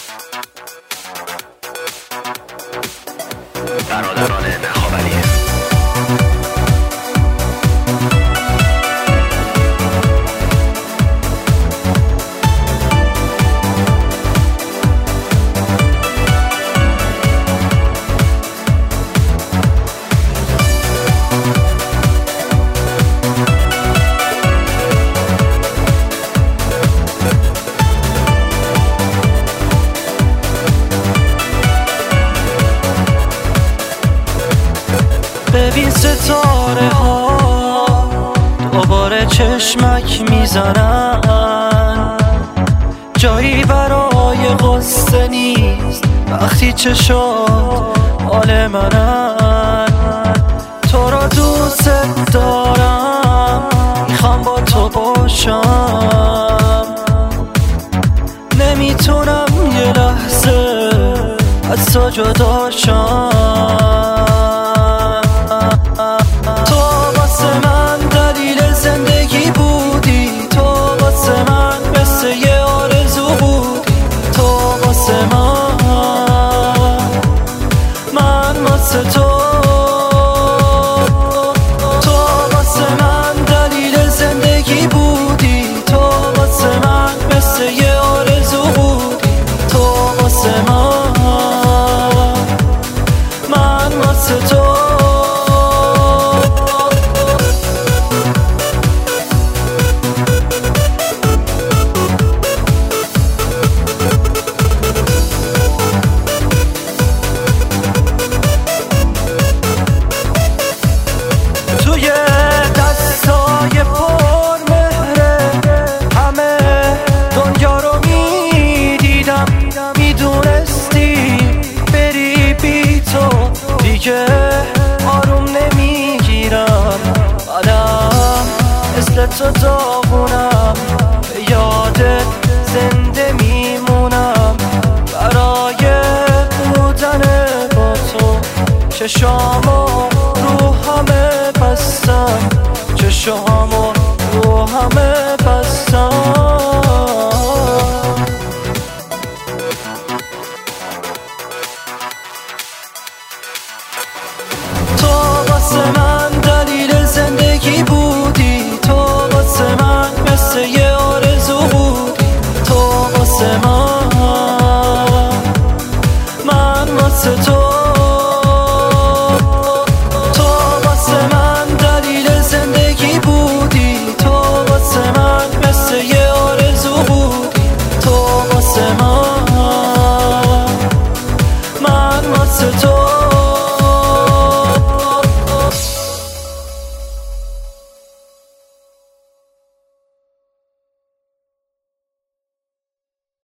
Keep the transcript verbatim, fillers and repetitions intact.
برادران نخاوری. ببین ستاره ها دوباره چشمک میزنن، جایی برای غصه نیست وقتی چشات حال منن. تو را دوست دارم، میخوام با تو باشم، نمیتونم یه لحظه از تو جدا شم. تو واسه من دلیل زندگی بودی، تو واسه من مثل یه آرزو بودی، تو واسه من، من واسه تو. تو واسه من دلیل زندگی بودی، تو واسه من مثل یه آرزو بودی، تو واسه من، من واسه تو. توی دستای پر مهره همه دنیا رو میدیدم، میدونستی بری بی تو دیگه آروم نمیگیرم. منم مثل تو داغونم، به یادت زنده میمونم، برای بودن با تو چشامو رو همه بستم، چشامو رو همه بستم.